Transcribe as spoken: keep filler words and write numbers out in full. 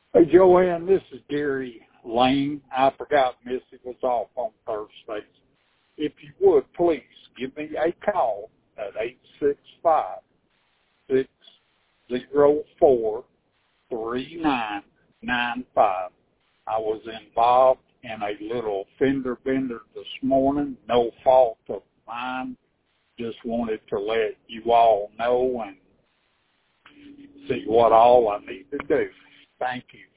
Hey, Joanne, this is Gary Lane. I forgot Missy was off on Thursdays. If you would, please give me a call at eight six five, six zero four, three nine nine five. I was involved in a little fender bender this morning, no fault of mine. Just wanted to let you all know and see what all I need to do. Thank you.